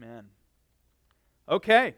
Amen. Okay.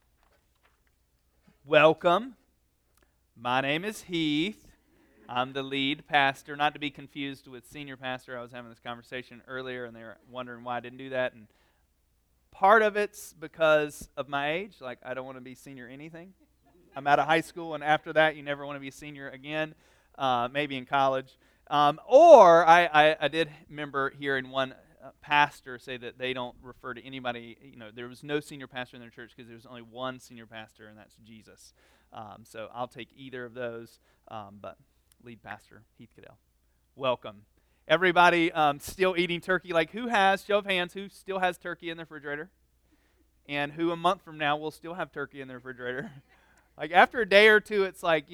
Welcome. My name is Heath. I'm the lead pastor, not to be confused with senior pastor. I was having this conversation earlier, and they were wondering why I didn't do that. And part of it's because of my age. Like, I don't want to be senior anything. I'm out of high school, and after that, you never want to be a senior again, maybe in college. Or I did remember hearing one pastor say that they don't refer to anybody, there was no senior pastor in their church because there's only one senior pastor, and that's Jesus. So I'll take either of those, but lead pastor, Heath Cadell. Welcome. Everybody still eating turkey? Like, who has, show of hands, who still has turkey in the refrigerator? And who a month from now will still have turkey in the refrigerator? Like, after a day or two, it's like,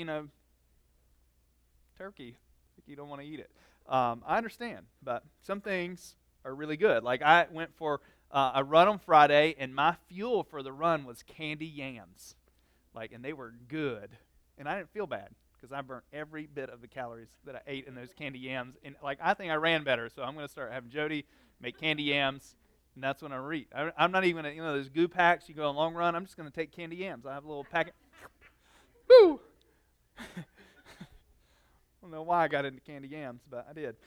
turkey. You don't want to eat it. I understand, but some things are really good. Like, I went for a run on Friday, and my fuel for the run was candy yams. And they were good. And I didn't feel bad because I burnt every bit of the calories that I ate in those candy yams. And, I think I ran better, so I'm going to start having Jody make candy yams, and that's when I eat. I'm not even going to, those goo packs you go on a long run, I'm just going to take candy yams. I have a little packet. Woo! I don't know why I got into candy yams, but I did.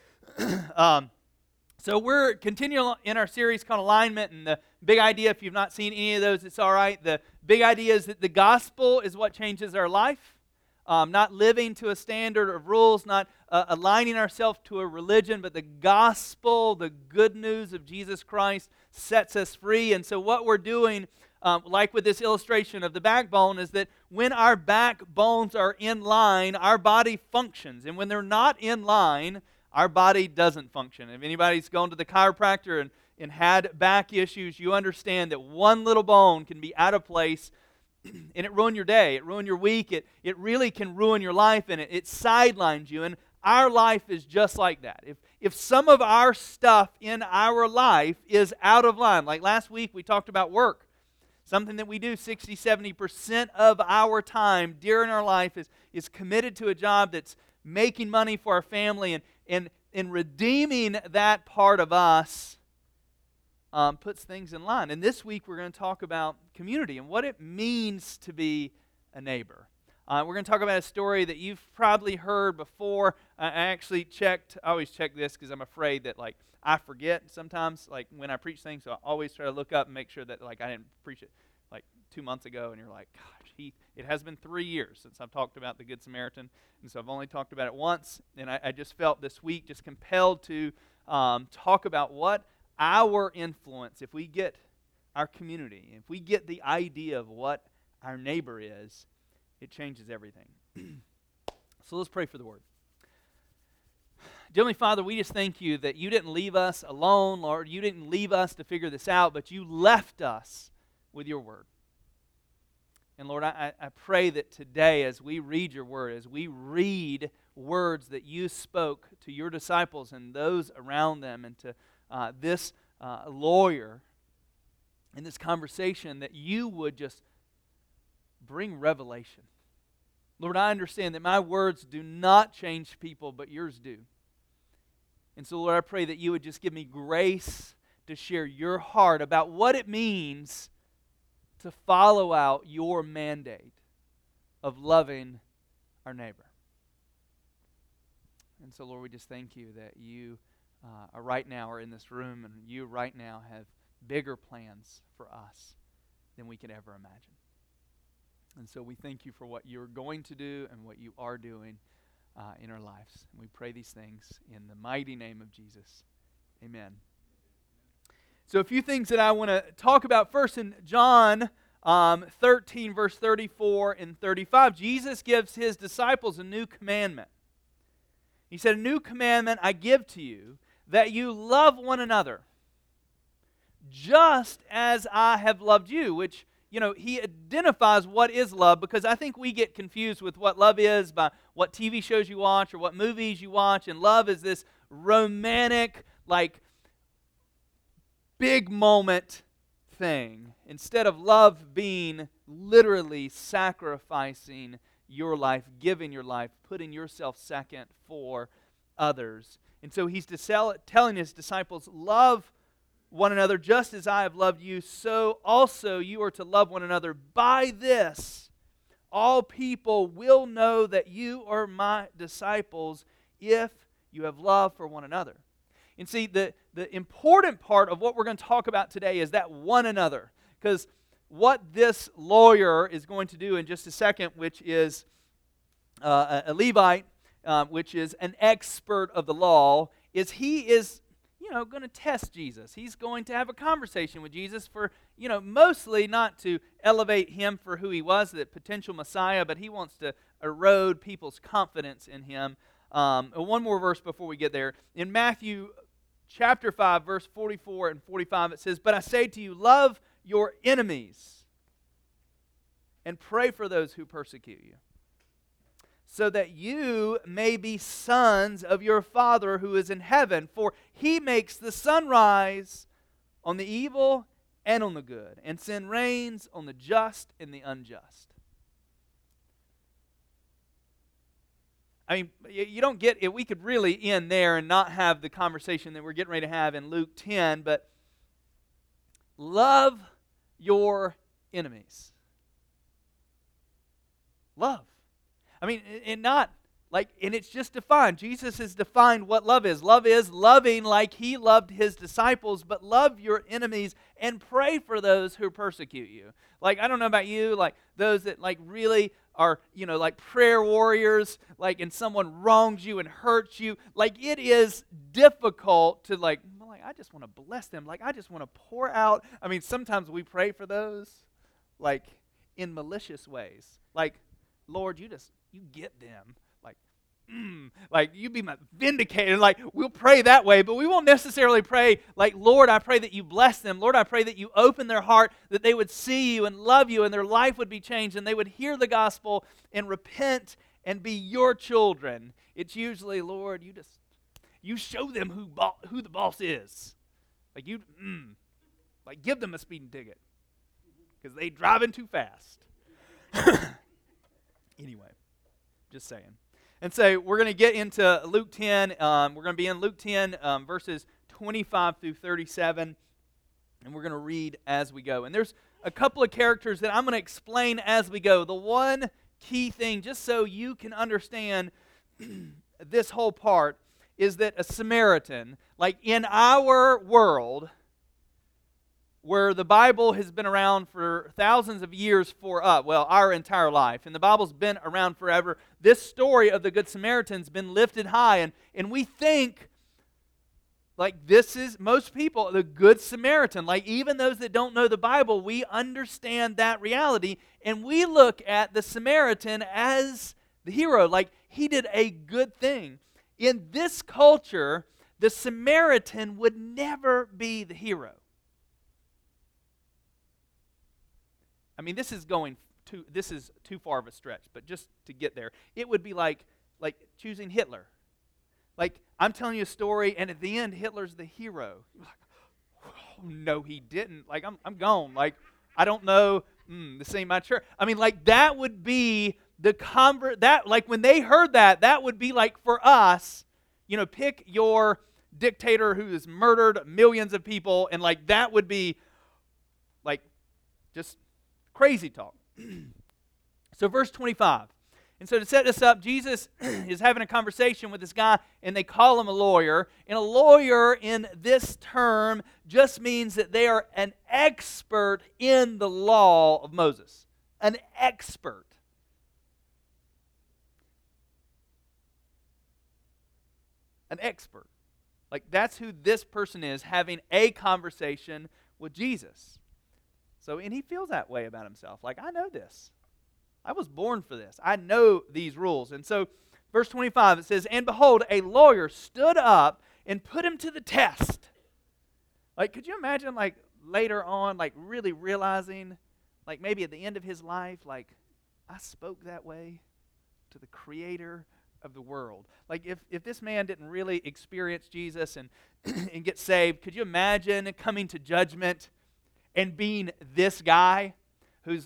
So we're continuing in our series called Alignment, and the big idea, if you've not seen any of those, it's all right. The big idea is that the gospel is what changes our life, not living to a standard of rules, not aligning ourselves to a religion, but the gospel, the good news of Jesus Christ sets us free. And so what we're doing, like with this illustration of the backbone, is that when our backbones are in line, our body functions. And when they're not in line, our body doesn't function. If anybody's gone to the chiropractor and had back issues, you understand that one little bone can be out of place and it ruin your day, it ruin your week, it really can ruin your life, and it sidelines you. And our life is just like that. If some of our stuff in our life is out of line, like last week we talked about work, something that we do 60, 70% of our time during our life is committed to a job that's making money for our family, and redeeming that part of us puts things in line. And this week we're going to talk about community and what it means to be a neighbor. We're going to talk about a story that you've probably heard before. I actually checked. I always check this because I'm afraid that I forget sometimes when I preach things. So I always try to look up and make sure that I didn't preach it 2 months ago, and you're like, gosh, Heath, it has been 3 years since I've talked about the Good Samaritan, and so I've only talked about it once, and I just felt this week just compelled to talk about what our influence, if we get our community, if we get the idea of what our neighbor is, it changes everything. So let's pray for the word. Heavenly Father, we just thank you that you didn't leave us alone, Lord. You didn't leave us to figure this out, but you left us with your word. And Lord, I pray that today as we read your word, as we read words that you spoke to your disciples and those around them, and to this lawyer in this conversation, that you would just bring revelation. Lord, I understand that my words do not change people, but yours do. And so, Lord, I pray that you would just give me grace to share your heart about what it means to follow out your mandate of loving our neighbor. And so, Lord, we just thank you that you right now are in this room, and you right now have bigger plans for us than we could ever imagine. And so we thank you for what you're going to do and what you are doing in our lives. And we pray these things in the mighty name of Jesus. Amen. So a few things that I want to talk about first. In John 13, verse 34 and 35, Jesus gives his disciples a new commandment. He said, "A new commandment I give to you, that you love one another, just as I have loved you," which, he identifies what is love, because I think we get confused with what love is by what TV shows you watch or what movies you watch, and love is this romantic, big moment thing, instead of love being literally sacrificing your life, giving your life, putting yourself second for others. And so he's telling his disciples, love one another just as I have loved you, so also you are to love one another. By this, all people will know that you are my disciples if you have love for one another. And see, the important part of what we're going to talk about today is that one another. Because what this lawyer is going to do in just a second, which is a Levite, which is an expert of the law, is he is, going to test Jesus. He's going to have a conversation with Jesus for, mostly not to elevate him for who he was, the potential Messiah, but he wants to erode people's confidence in him. One more verse before we get there. In Matthew chapter 5, verse 44 and 45, it says, "But I say to you, love your enemies and pray for those who persecute you, so that you may be sons of your Father who is in heaven. For he makes the sun rise on the evil and on the good, and send rains on the just and the unjust." I mean, you don't get it. We could really end there and not have the conversation that we're getting ready to have in Luke 10, but love your enemies. Love. I mean, and not like, and it's just defined. Jesus has defined what love is. Love is loving like he loved his disciples, but love your enemies and pray for those who persecute you. Like, I don't know about you, like those that like really are, like prayer warriors, like, and someone wrongs you and hurts you. Like, it is difficult to I just want to bless them. Like, I just want to pour out. I mean, sometimes we pray for those, like, in malicious ways. Like, Lord, you get them. Like you be my vindicator. Like, we'll pray that way, but we won't necessarily pray like, Lord, I pray that you bless them. Lord, I pray that you open their heart, that they would see you and love you, and their life would be changed, and they would hear the gospel and repent and be your children. It's usually, Lord, you show them who the boss is. Like, give them a speeding ticket because they driving too fast. Anyway, just saying. And so we're going to get into Luke 10. We're going to be in Luke 10, verses 25 through 37, and we're going to read as we go. And there's a couple of characters that I'm going to explain as we go. The one key thing, just so you can understand this whole part, is that a Samaritan, like in our world, where the Bible has been around for thousands of years our entire life, and the Bible's been around forever, this story of the Good Samaritan's been lifted high, and we think, like, this is, most people, the Good Samaritan, like even those that don't know the Bible, we understand that reality, and we look at the Samaritan as the hero, like he did a good thing. In this culture, the Samaritan would never be the hero. I mean, this is too far of a stretch, but just to get there, it would be like choosing Hitler. Like, I'm telling you a story, and at the end, Hitler's the hero. You're like, oh, no, he didn't. Like, I'm gone. Like, I don't know. This ain't my church. I mean, like, that would be like, when they heard that, that would be like for us, pick your dictator who has murdered millions of people, and like, that would be like just crazy talk. So verse 25. And so to set this up, Jesus is having a conversation with this guy, and they call him a lawyer. And a lawyer in this term just means that they are an expert in the law of Moses. An expert. An expert. Like, that's who this person is, having a conversation with Jesus. So, and he feels that way about himself. Like, I know this. I was born for this. I know these rules. And so, verse 25, it says, "And behold, a lawyer stood up and put him to the test." Like, could you imagine, like, later on, like, really realizing, like, maybe at the end of his life, like, I spoke that way to the creator of the world. Like, if this man didn't really experience Jesus and, and get saved, could you imagine coming to judgment and being this guy who's,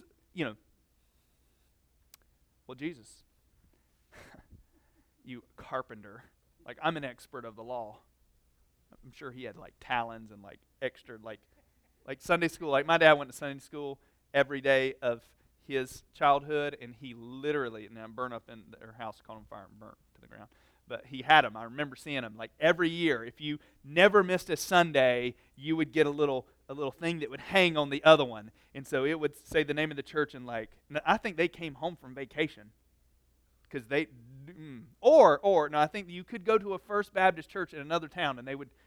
well, Jesus, you carpenter, like, I'm an expert of the law. I'm sure he had like talons and like extra like Sunday school. Like my dad went to Sunday school every day of his childhood, and he literally, now burned up in their house, caught on fire and burnt to the ground. But he had them. I remember seeing them like every year. If you never missed a Sunday, you would get a little thing that would hang on the other one, and so it would say the name of the church. And like, I think they came home from vacation because they, or no, I think you could go to a First Baptist church in another town, and they would,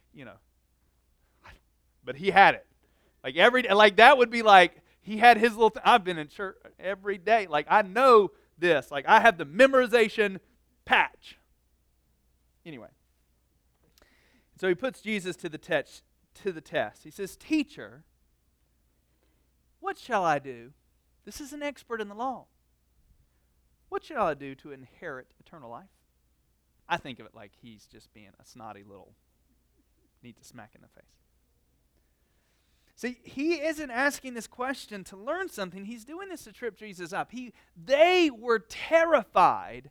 but he had it like every day. Like that would be like he had his little. I've been in church every day. Like I know this. Like I have the memorization patch. Anyway, so he puts Jesus to the test. He says, "Teacher, what shall I do?" This is an expert in the law. "What shall I do to inherit eternal life?" I think of it like he's just being a snotty little, needs a smack in the face. See, he isn't asking this question to learn something. He's doing this to trip Jesus up. They were terrified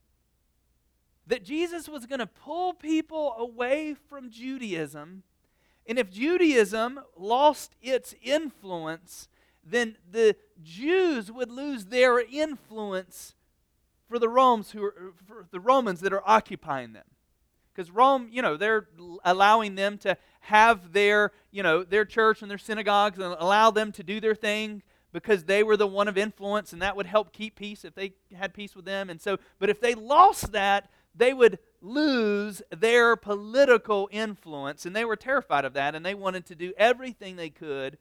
that Jesus was going to pull people away from Judaism. And if Judaism lost its influence, then the Jews would lose their influence for the Romans that are occupying them. Because Rome, they're allowing them to have their church and their synagogues and allow them to do their thing because they were the one of influence, and that would help keep peace if they had peace with them. And so, but if they lost that, they would lose their political influence, and they were terrified of that, and they wanted to do everything they could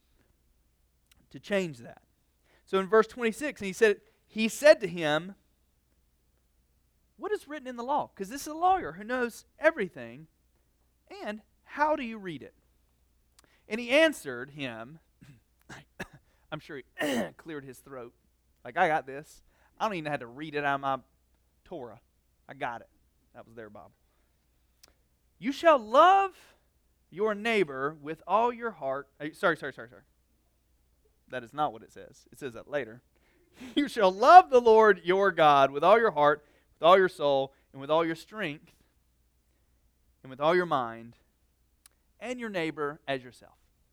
to change that. So in verse 26, and he said to him, "What is written in the law?" Because this is a lawyer who knows everything. "And how do you read it?" And he answered him, I'm sure he cleared his throat. Like, I got this. I don't even have to read it out of my Torah. I got it. That was their Bible. "You shall love your neighbor with all your heart." Sorry. That is not what it says. It says that later. "You shall love the Lord your God with all your heart, with all your soul, and with all your strength, and with all your mind, and your neighbor as yourself."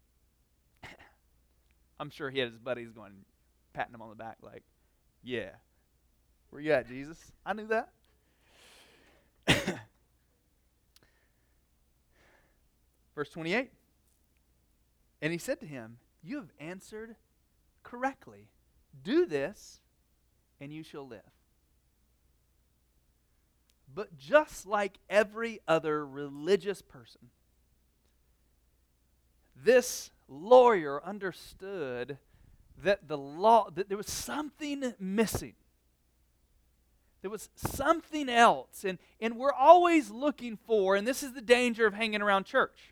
I'm sure he had his buddies going, patting him on the back like, "Yeah, where you at, Jesus? I knew that." Verse 28, "And he said to him, 'You have answered correctly. Do this, and you shall live.' But just like every other religious person, this lawyer understood that that there was something missing. There was something else. And we're always looking for, and this is the danger of hanging around church,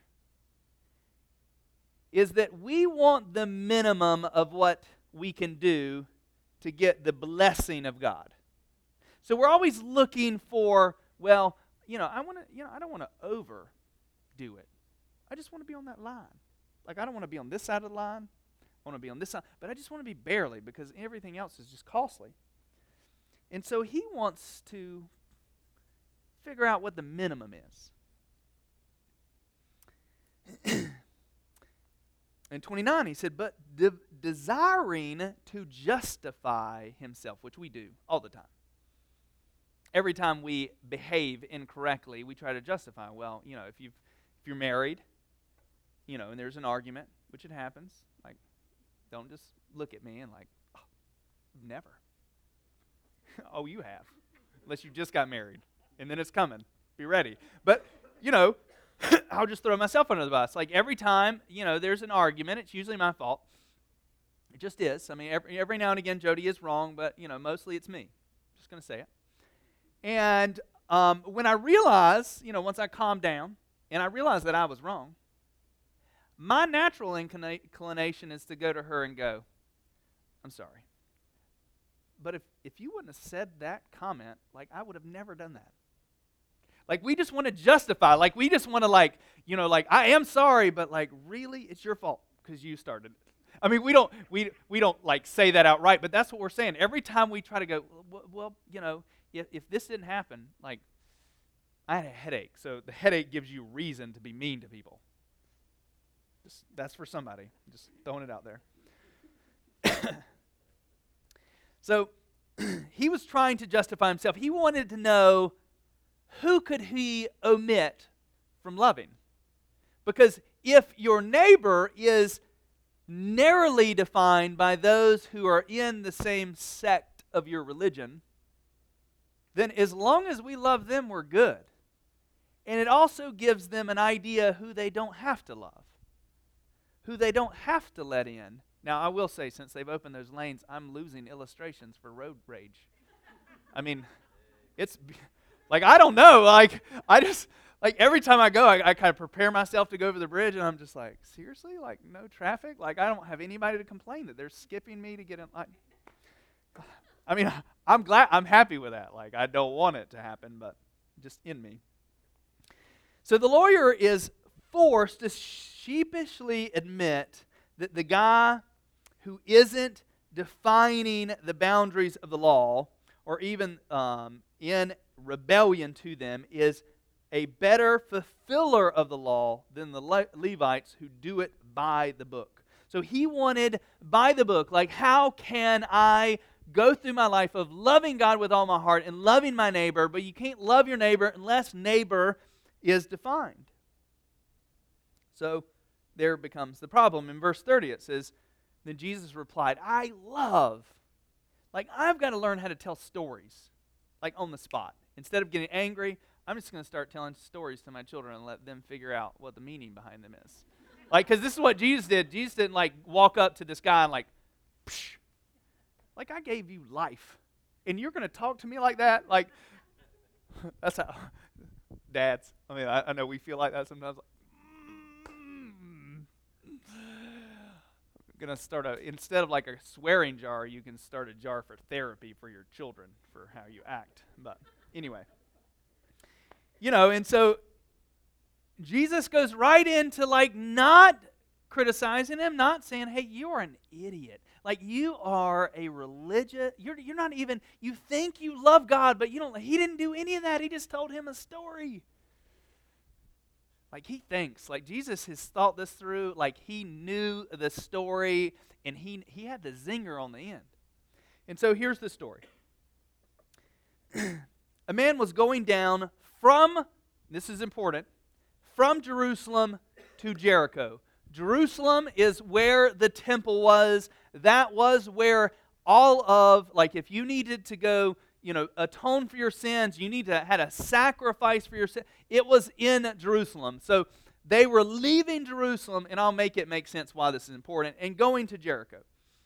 is that we want the minimum of what we can do to get the blessing of God. So we're always looking for, I don't want to overdo it. I just want to be on that line. Like, I don't want to be on this side of the line. I want to be on this side, but I just want to be barely because everything else is just costly. And so he wants to figure out what the minimum is. In 29, he said, "But desiring to justify himself," which we do all the time. Every time we behave incorrectly, we try to justify. Well, if you're married, and there's an argument, which it happens, like, don't just look at me and like, "Oh, never." Oh, you have. Unless you just got married. And then it's coming. Be ready. But, I'll just throw myself under the bus. Like every time, there's an argument, it's usually my fault. It just is. I mean, every now and again, Jody is wrong, but, mostly it's me. I'm just going to say it. And when I realize, once I calm down, and I realize that I was wrong, my natural inclination is to go to her and go, "I'm sorry. But if you wouldn't have said that comment, like, I would have never done that." Like, we just want to justify. Like, we just want to, I am sorry, but, really, it's your fault because you started it. I mean, we don't say that outright, but that's what we're saying. Every time we try to go, if this didn't happen, I had a headache, so the headache gives you reason to be mean to people. That's for somebody. Just throwing it out there. So he was trying to justify himself. He wanted to know, who could he omit from loving? Because if your neighbor is narrowly defined by those who are in the same sect of your religion, then as long as we love them, we're good. And it also gives them an idea who they don't have to love, who they don't have to let in. Now, I will say, since they've opened those lanes, I'm losing illustrations for road rage. I mean, it's like, I don't know. Like, I just, like, every time I go, I kind of prepare myself to go over the bridge, and I'm just like, seriously? Like, no traffic? Like, I don't have anybody to complain that they're skipping me to get in. Like, I mean, I'm happy with that. Like, I don't want it to happen, but just in me. So the lawyer is forced to sheepishly admit that the guy who isn't defining the boundaries of the law, or even in rebellion to them, is a better fulfiller of the law than the Levites who do it by the book. So he wanted by the book, like, how can I go through my life of loving God with all my heart and loving my neighbor, but you can't love your neighbor unless neighbor is defined. So there becomes the problem. In verse 30 it says, then Jesus replied, I've got to learn how to tell stories, like on the spot. Instead of getting angry, I'm just going to start telling stories to my children and let them figure out what the meaning behind them is. Like, because this is what Jesus did. Jesus didn't, like, walk up to this guy and, like, psh, like, I gave you life, and you're going to talk to me like that? Like, that's how dads, I mean, I know we feel like that sometimes. Like, I'm going to start instead of like a swearing jar, you can start a jar for therapy for your children for how you act. But anyway, and so Jesus goes right into, like, not criticizing him, not saying, hey, you're an idiot. Like, you are a religious, you're not even, you think you love God, but you don't. He didn't do any of that. He just told him a story. Like, he thinks, like, Jesus has thought this through, like, he knew the story, and he had the zinger on the end. And so here's the story. A man was going down from, this is important, from Jerusalem to Jericho. Jerusalem is where the temple was. That was where all of, like, if you needed to go, atone for your sins, you had a sacrifice for your sin. It was in Jerusalem. So they were leaving Jerusalem, and I'll make it make sense why this is important, and going to Jericho.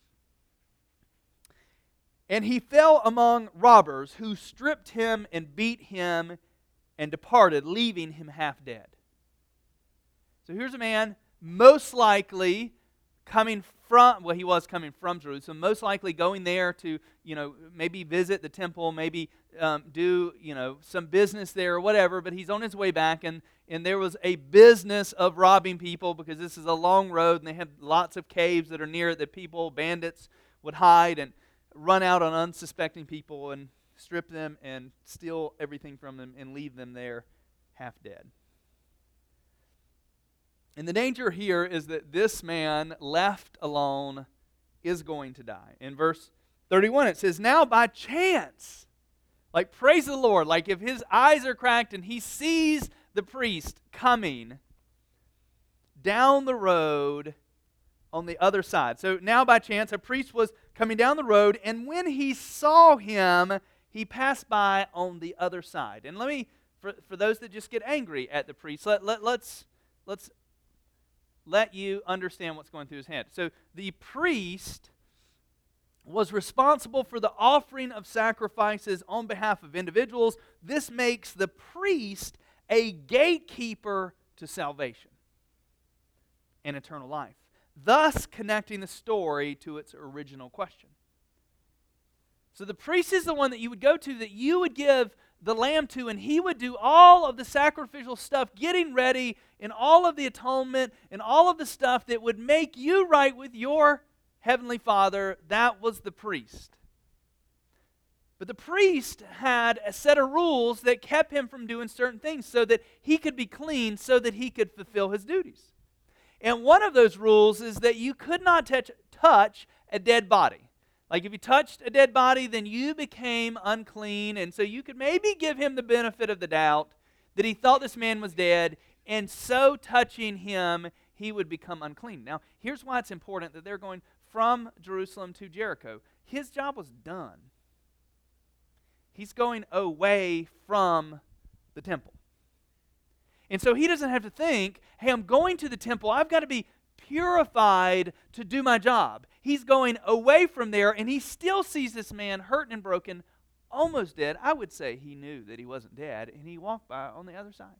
And he fell among robbers who stripped him and beat him and departed, leaving him half dead. So here's a man, most likely he was coming from Jerusalem, most likely going there to, maybe visit the temple, maybe do, some business there or whatever, but he's on his way back, and there was a business of robbing people because this is a long road, and they have lots of caves that are near it that bandits would hide and run out on unsuspecting people and strip them and steal everything from them and leave them there half dead. And the danger here is that this man, left alone, is going to die. In verse 31, it says, now by chance, like, praise the Lord, like if his eyes are cracked and he sees the priest coming down the road on the other side. So now by chance, a priest was coming down the road, and when he saw him, he passed by on the other side. And let me, for those that just get angry at the priest, let's let you understand what's going through his head. So the priest was responsible for the offering of sacrifices on behalf of individuals. This makes the priest a gatekeeper to salvation and eternal life, thus connecting the story to its original question. So the priest is the one that you would go to, that you would give the lamb to, and he would do all of the sacrificial stuff, getting ready, and all of the atonement, and all of the stuff that would make you right with your heavenly Father. That was the priest. But the priest had a set of rules that kept him from doing certain things so that he could be clean, so that he could fulfill his duties. And one of those rules is that you could not touch a dead body. Like if you touched a dead body, then you became unclean, and so you could maybe give him the benefit of the doubt that he thought this man was dead, and so touching him, he would become unclean. Now, here's why it's important that they're going from Jerusalem to Jericho. His job was done. He's going away from the temple. And so he doesn't have to think, hey, I'm going to the temple. I've got to be purified to do my job. He's going away from there, and he still sees this man hurt and broken, almost dead. I would say he knew that he wasn't dead, and he walked by on the other side.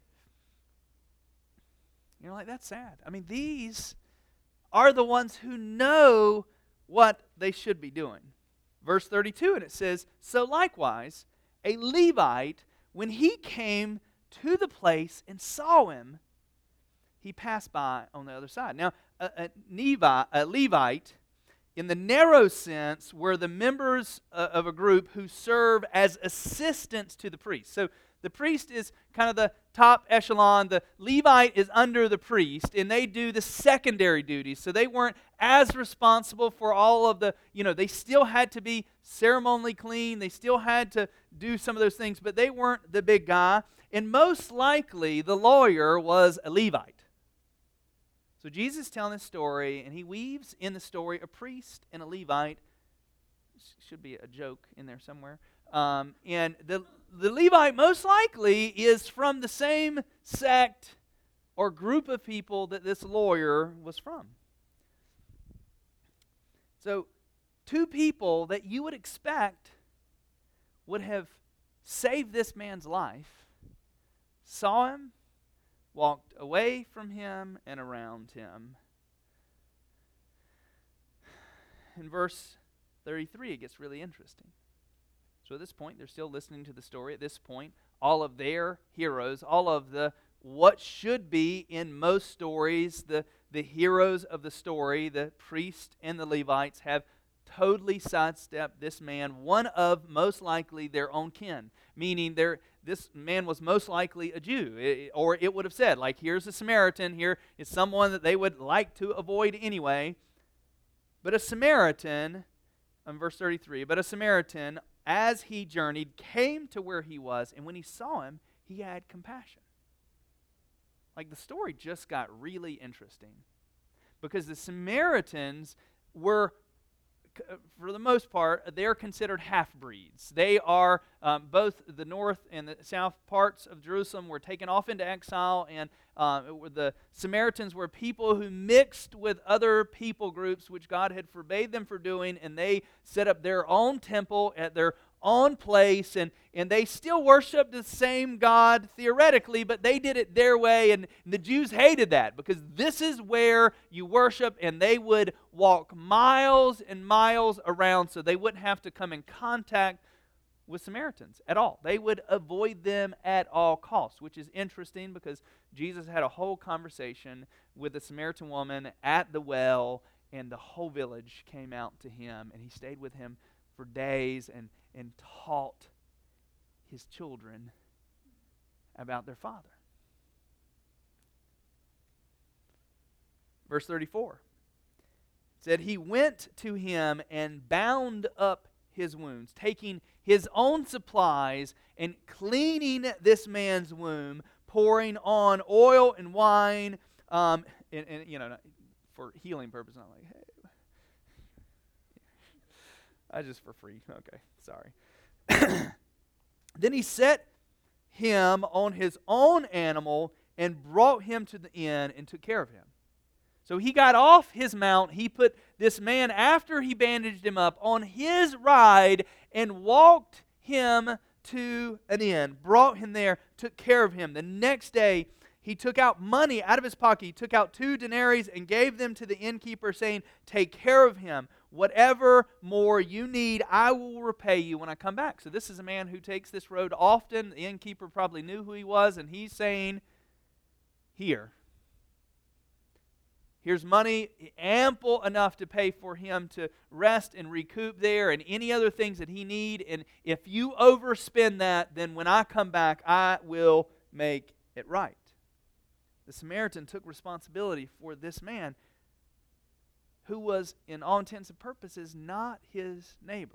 You're like, that's sad. I mean, these are the ones who know what they should be doing. Verse 32, and it says, so likewise, a Levite, when he came to the place and saw him, he passed by on the other side. Now, a Levite, in the narrow sense, were the members of a group who serve as assistants to the priest. So the priest is kind of the top echelon. The Levite is under the priest, and they do the secondary duties. So they weren't as responsible for all of the, they still had to be ceremonially clean. They still had to do some of those things, but they weren't the big guy. And most likely, the lawyer was a Levite. So Jesus is telling this story, and he weaves in the story a priest and a Levite. Should be a joke in there somewhere. And the Levite most likely is from the same sect or group of people that this lawyer was from. So, two people that you would expect would have saved this man's life saw him, walked away from him and around him. In verse 33, it gets really interesting. So at this point, they're still listening to the story. At this point, all of their heroes, all of the what should be in most stories, the heroes of the story, the priests and the Levites, have totally sidestepped this man, one of most likely their own kin, meaning this man was most likely a Jew, or it would have said, like, here's a Samaritan, here is someone that they would like to avoid anyway. But a Samaritan, in verse 33, but a Samaritan, as he journeyed, came to where he was, and when he saw him, he had compassion. Like, the story just got really interesting, because the Samaritans were, for the most part, they're considered half-breeds. They are, both the north and the south parts of Jerusalem were taken off into exile, and the Samaritans were people who mixed with other people groups, which God had forbade them from doing, and they set up their own temple at their own place, and they still worshiped the same God theoretically, but they did it their way, and the Jews hated that, because this is where you worship, and they would walk miles and miles around so they wouldn't have to come in contact with Samaritans at all. They would avoid them at all costs, which is interesting because Jesus had a whole conversation with a Samaritan woman at the well, and the whole village came out to him, and he stayed with him for days and taught his children about their father. Verse 34 said, he went to him and bound up his wounds, taking his own supplies and cleaning this man's wound, pouring on oil and wine, and for healing purposes. Not like, hey, I just for free. Okay, sorry. Then he set him on his own animal and brought him to the inn and took care of him. So he got off his mount. He put this man, after he bandaged him up, on his ride and walked him to an inn, brought him there, took care of him. The next day, he took out money out of his pocket. He took out 2 denarii and gave them to the innkeeper, saying, take care of him. Whatever more you need, I will repay you when I come back. So this is a man who takes this road often. The innkeeper probably knew who he was, and he's saying, here, Here's money ample enough to pay for him to rest and recoup there and any other things that he need. And if you overspend that, then when I come back, I will make it right. The Samaritan took responsibility for this man who was, in all intents and purposes, not his neighbor.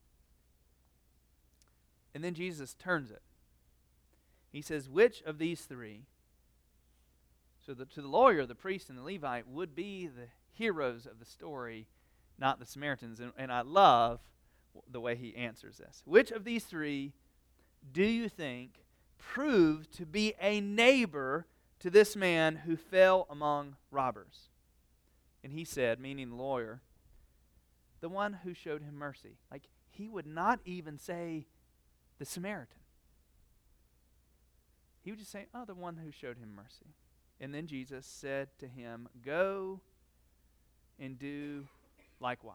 And then Jesus turns it. He says, which of these three, so to the lawyer, the priest, and the Levite, would be the heroes of the story, not the Samaritans? And I love the way he answers this. Which of these three do you think proved to be a neighbor to this man who fell among robbers? And he said, meaning the lawyer, the one who showed him mercy. Like, he would not even say the Samaritan. He would just say, oh, the one who showed him mercy. And then Jesus said to him, go and do likewise.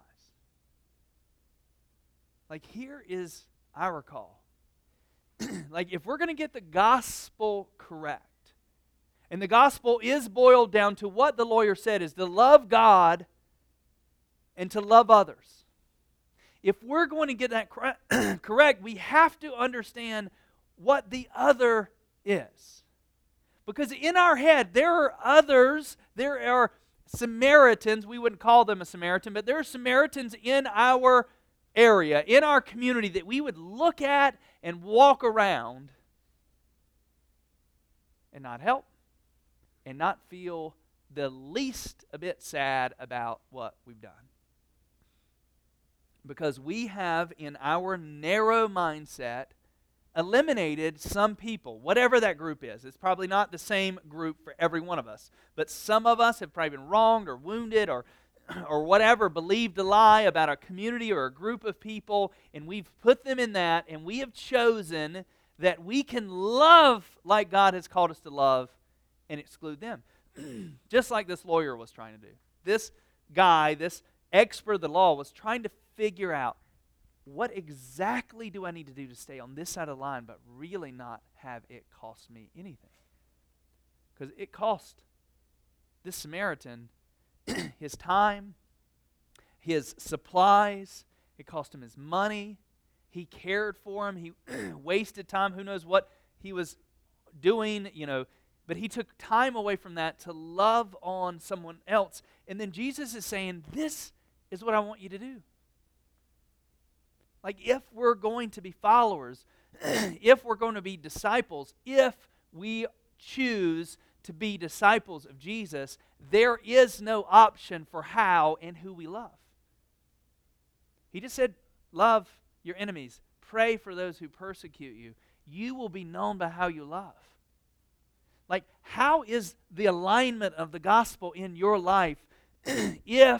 Like, here is our call. Like, if we're going to get the gospel correct, and the gospel is boiled down to what the lawyer said, is to love God and to love others. If we're going to get that correct, we have to understand what the other is. Because in our head, there are others, there are Samaritans. We wouldn't call them a Samaritan, but there are Samaritans in our area, in our community, that we would look at and walk around and not help and not feel the least a bit sad about what we've done. Because we have, in our narrow mindset, eliminated some people, whatever that group is. It's probably not the same group for every one of us, but some of us have probably been wronged or wounded or whatever, believed a lie about a community or a group of people, and we've put them in that, and we have chosen that we can love like God has called us to love and exclude them. Just like this lawyer was trying to do. This guy, this expert of the law, was trying to figure out, what exactly do I need to do to stay on this side of the line but really not have it cost me anything? Because it cost this Samaritan his time, his supplies, it cost him his money. He cared for him. He wasted time. Who knows what he was doing, but he took time away from that to love on someone else. And then Jesus is saying, this is what I want you to do. Like, if we're going to be followers, if we're going to be disciples, if we choose to be disciples of Jesus, there is no option for how and who we love. He just said, love your enemies. Pray for those who persecute you. You will be known by how you love. Like, how is the alignment of the gospel in your life if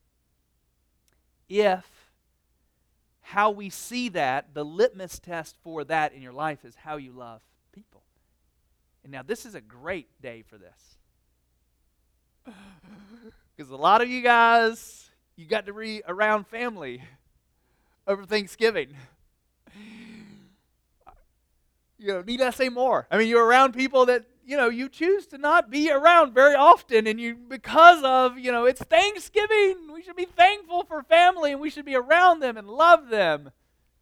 how we see that, the litmus test for that in your life is how you love people? And now this is a great day for this. Because a lot of you guys, you got to be around family over Thanksgiving. Need I say more? I mean, you're around people that, you choose to not be around very often, and because of, it's Thanksgiving. We should be thankful for family, and we should be around them and love them.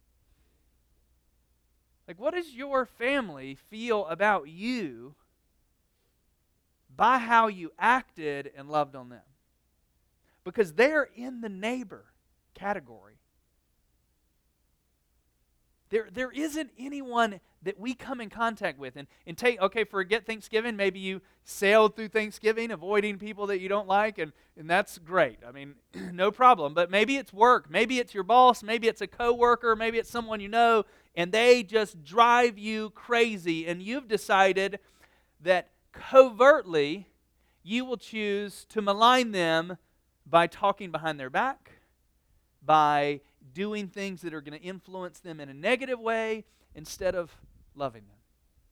Like, what does your family feel about you by how you acted and loved on them? Because they're in the neighbor category. There isn't anyone that we come in contact with and forget Thanksgiving. Maybe you sailed through Thanksgiving avoiding people that you don't like, and that's great. I mean, no problem. But maybe it's work. Maybe it's your boss. Maybe it's a coworker. Maybe it's someone you know, and they just drive you crazy, and you've decided that covertly you will choose to malign them by talking behind their back, by doing things that are going to influence them in a negative way instead of loving them.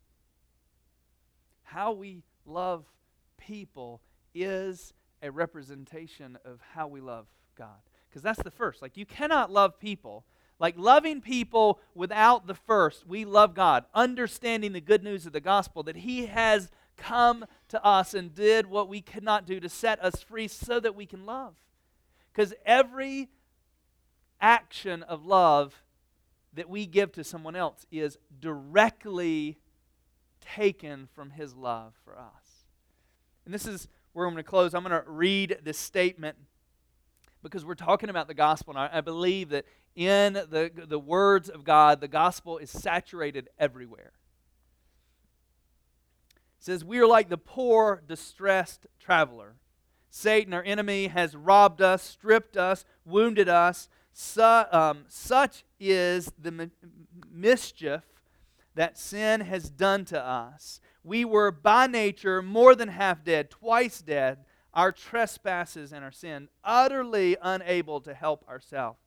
How we love people is a representation of how we love God. Because that's the first. Like, you cannot love people. Like, loving people without the first, we love God, understanding the good news of the gospel, that He has come to us and did what we could not do to set us free so that we can love. Because every action of love that we give to someone else is directly taken from His love for us. And this is where I'm going to close. I'm going to read this statement because we're talking about the gospel, and I believe that in the words of God, the gospel is saturated everywhere. It says, we are like the poor, distressed traveler. Satan, our enemy, has robbed us, stripped us, wounded us. Such is the mischief that sin has done to us. We were by nature more than half dead, twice dead, our trespasses and our sin, utterly unable to help ourselves.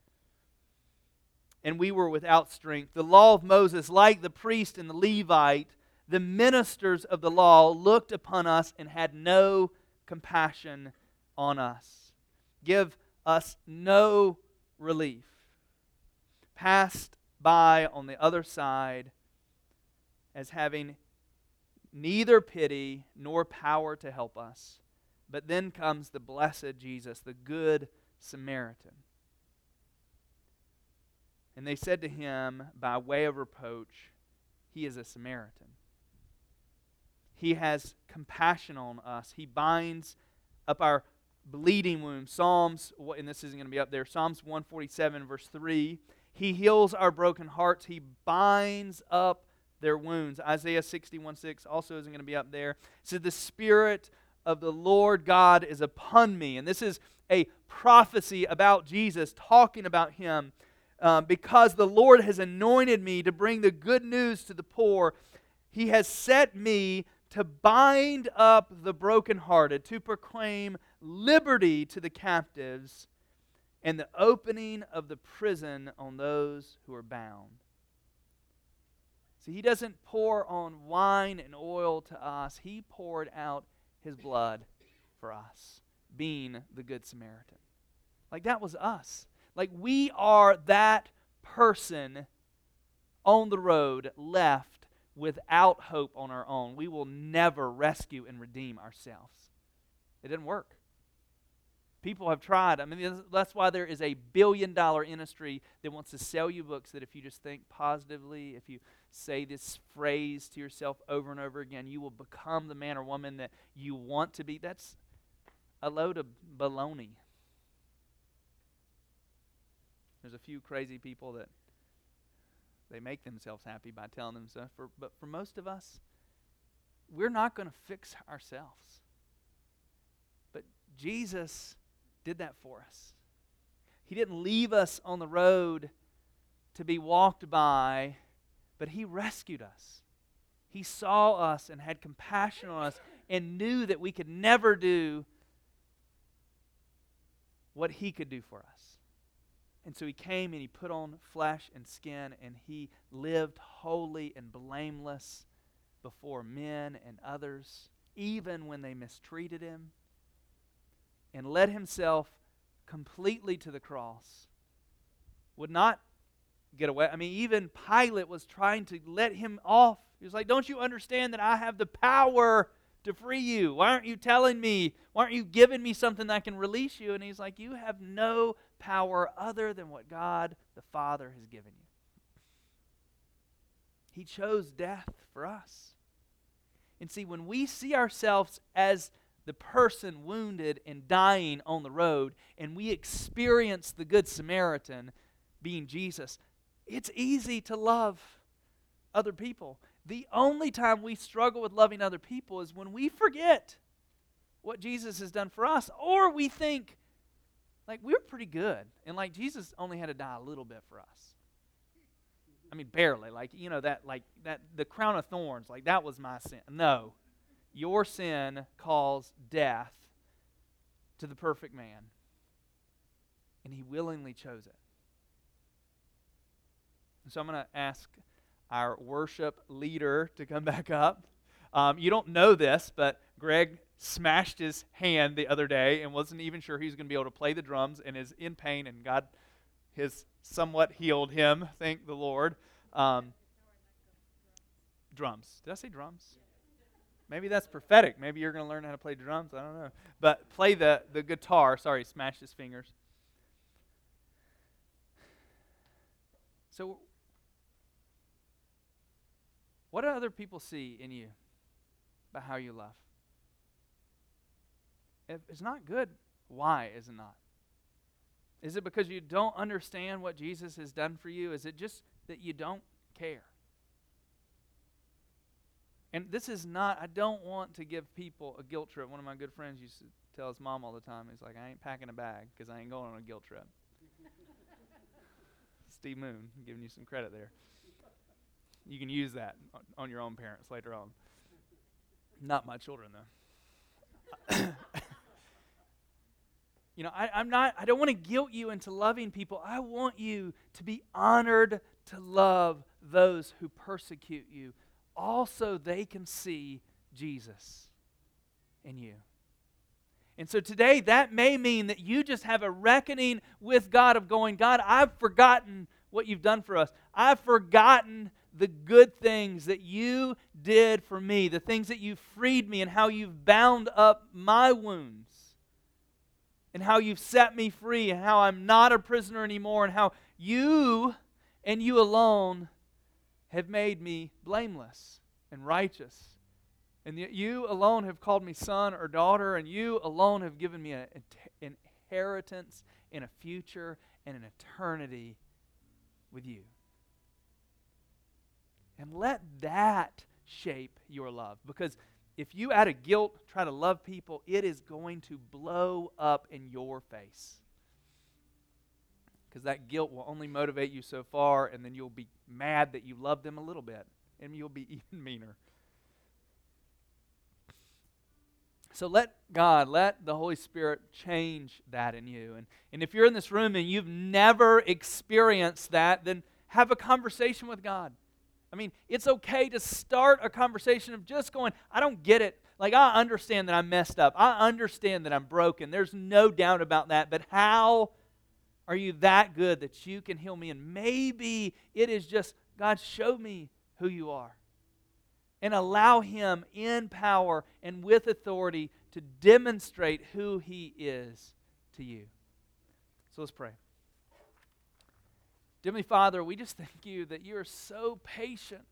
And we were without strength. The law of Moses, like the priest and the Levite, the ministers of the law, looked upon us and had no compassion on us. Give us no relief. Passed by on the other side as having neither pity nor power to help us. But then comes the blessed Jesus, the good Samaritan. And they said to him by way of reproach, he is a Samaritan. He has compassion on us. He binds up our bleeding wounds. Psalms, and this isn't going to be up there, Psalms 147 verse 3, He heals our broken hearts. He binds up their wounds. Isaiah 61:6 also isn't going to be up there. It says, the Spirit of the Lord God is upon me. And this is a prophecy about Jesus, talking about Him. Because the Lord has anointed me to bring the good news to the poor. He has set me to bind up the brokenhearted, to proclaim liberty to the captives, and the opening of the prison on those who are bound. See, He doesn't pour on wine and oil to us. He poured out His blood for us, being the Good Samaritan. Like that was us. Like we are that person on the road left without hope on our own. We will never rescue and redeem ourselves. It didn't work. People have tried. I mean, that's why there is a billion-dollar industry that wants to sell you books that if you just think positively, if you say this phrase to yourself over and over again, you will become the man or woman that you want to be. That's a load of baloney. There's a few crazy people that they make themselves happy by telling them stuff. But for most of us, we're not going to fix ourselves. But Jesus did that for us. He didn't leave us on the road to be walked by, but He rescued us. He saw us and had compassion on us and knew that we could never do what He could do for us. And so He came and He put on flesh and skin, and He lived holy and blameless before men and others, even when they mistreated Him, and led Himself completely to the cross. Would not get away. I mean, even Pilate was trying to let Him off. He was like, don't you understand that I have the power to free you? Why aren't you telling me? Why aren't you giving me something that can release you? And He's like, you have no power other than what God the Father has given you. He chose death for us. And see, when we see ourselves as the person wounded and dying on the road, and we experience the Good Samaritan being Jesus, it's easy to love other people. The only time we struggle with loving other people is when we forget what Jesus has done for us, or we think, like, we're pretty good, and like Jesus only had to die a little bit for us. I mean, barely. Like, you know, that the crown of thorns, like that was my sin. No. Your sin caused death to the perfect man, and He willingly chose it. And so I'm going to ask our worship leader to come back up. You don't know this, but Greg smashed his hand the other day and wasn't even sure he was going to be able to play the drums and is in pain, and God has somewhat healed him, thank the Lord. Drums. Did I say drums? Maybe that's prophetic. Maybe you're going to learn how to play drums. I don't know. But play the guitar. Sorry, smashed his fingers. So, what do other people see in you about how you love? If it's not good, why is it not? Is it because you don't understand what Jesus has done for you? Is it just that you don't care? And this is not, I don't want to give people a guilt trip. One of my good friends used to tell his mom all the time, he's like, I ain't packing a bag because I ain't going on a guilt trip. Steve Moon, giving you some credit there. You can use that on your own parents later on. Not my children, though. I don't want to guilt you into loving people. I want you to be honored to love those who persecute you. Also, they can see Jesus in you. And so today, that may mean that you just have a reckoning with God of going, God, I've forgotten what you've done for us. I've forgotten the good things that you did for me, the things that you freed me and how you've bound up my wounds and how you've set me free and how I'm not a prisoner anymore and how you and you alone have made me blameless and righteous. And you alone have called me son or daughter, and you alone have given me an inheritance in a future and an eternity with you. And let that shape your love. Because if you out of guilt try to love people, it is going to blow up in your face. Because that guilt will only motivate you so far, and then you'll be mad that you loved them a little bit, and you'll be even meaner. So let the Holy Spirit change that in you. And if you're in this room and you've never experienced that, then have a conversation with God. I mean, it's okay to start a conversation of just going, I don't get it. Like, I understand that I'm messed up. I understand that I'm broken. There's no doubt about that. But how are you that good that you can heal me? And maybe it is just, God, show me who you are. And allow Him in power and with authority to demonstrate who He is to you. So let's pray. Heavenly Father, we just thank you that you are so patient.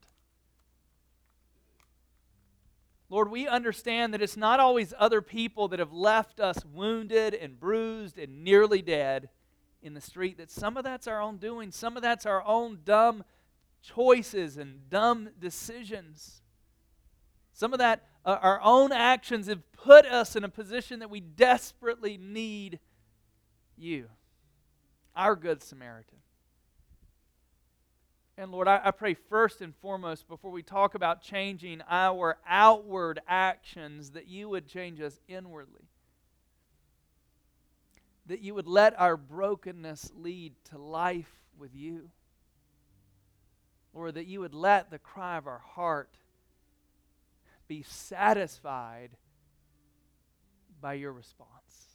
Lord, we understand that it's not always other people that have left us wounded and bruised and nearly dead in the street, that some of that's our own doing, some of that's our own dumb choices and dumb decisions. Some of that, our own actions have put us in a position that we desperately need you, our Good Samaritan. And Lord, I pray first and foremost, before we talk about changing our outward actions, that you would change us inwardly. That you would let our brokenness lead to life with you. Lord, that you would let the cry of our heart be satisfied by your response.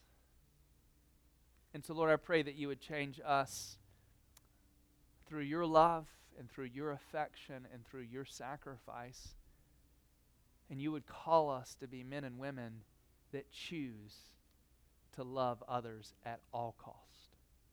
And so, Lord, I pray that you would change us through your love and through your affection and through your sacrifice. And you would call us to be men and women that choose to love others at all cost.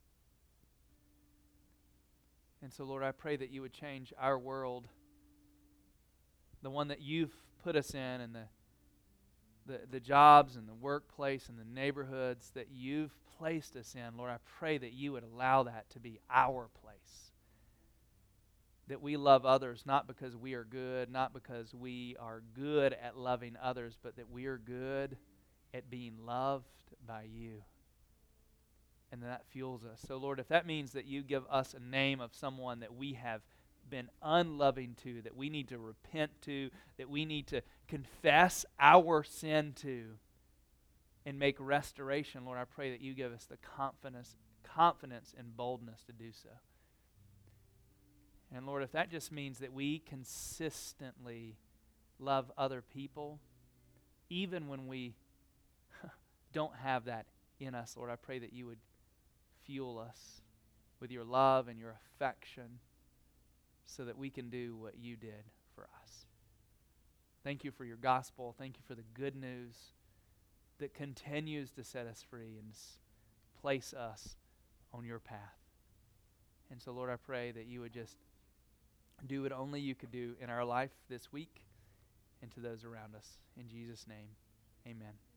And so, Lord, I pray that you would change our world, the one that you've put us in, and the jobs and the workplace and the neighborhoods that you've placed us in. Lord, I pray that you would allow that to be our place. That we love others not because we are good, not because we are good at loving others, but that we are good at being loved by you. And that fuels us. So, Lord, if that means that you give us a name of someone that we have been unloving to, that we need to repent to, that we need to confess our sin to, and make restoration, Lord, I pray that you give us the confidence and boldness to do so. And Lord, if that just means that we consistently love other people, even when we don't have that in us, Lord, I pray that you would fuel us with your love and your affection so that we can do what you did for us. Thank you for your gospel. Thank you for the good news that continues to set us free and place us on your path. And so, Lord, I pray that you would just do what only you could do in our life this week and to those around us. In Jesus' name, amen.